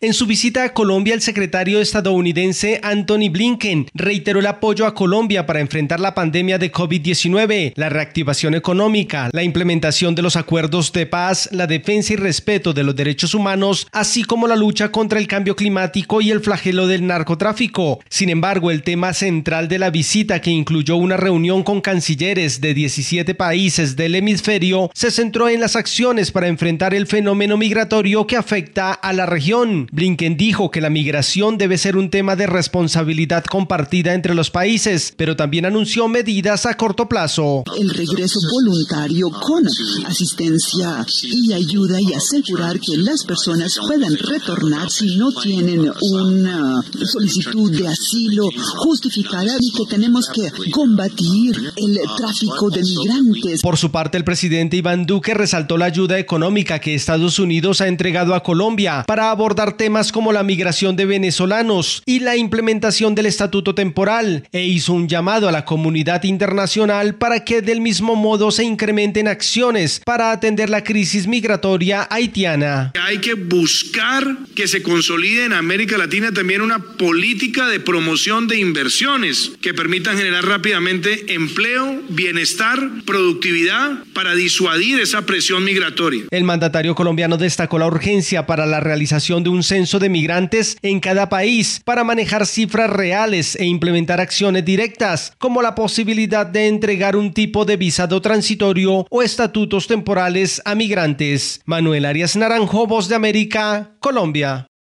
En su visita a Colombia, el secretario estadounidense Antony Blinken reiteró el apoyo a Colombia para enfrentar la pandemia de COVID-19, la reactivación económica, la implementación de los acuerdos de paz, la defensa y respeto de los derechos humanos, así como la lucha contra el cambio climático y el flagelo del narcotráfico. Sin embargo, el tema central de la visita, que incluyó una reunión con cancilleres de 17 países del hemisferio, se centró en las acciones para enfrentar el fenómeno migratorio que afecta a la región. Blinken dijo que la migración debe ser un tema de responsabilidad compartida entre los países, pero también anunció medidas a corto plazo. El regreso voluntario con asistencia y ayuda y asegurar que las personas puedan retornar si no tienen una solicitud de asilo justificada y que tenemos que combatir el tráfico de migrantes. Por su parte, el presidente Iván Duque resaltó la ayuda económica que Estados Unidos ha entregado a Colombia para abordar temas como la migración de venezolanos y la implementación del estatuto temporal, e hizo un llamado a la comunidad internacional para que del mismo modo se incrementen acciones para atender la crisis migratoria haitiana. Hay que buscar que se consolide en América Latina también una política de promoción de inversiones que permitan generar rápidamente empleo, bienestar, productividad para disuadir esa presión migratoria. El mandatario colombiano destacó la urgencia para la realización de un censo de migrantes en cada país para manejar cifras reales e implementar acciones directas, como la posibilidad de entregar un tipo de visado transitorio o estatutos temporales a migrantes. Manuel Arias Naranjo, Voz de América, Colombia.